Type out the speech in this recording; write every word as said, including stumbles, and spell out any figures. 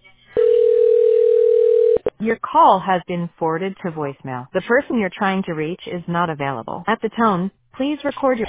Your call has been forwarded to voicemail. The person you're trying to reach is not available. At the tone, please record your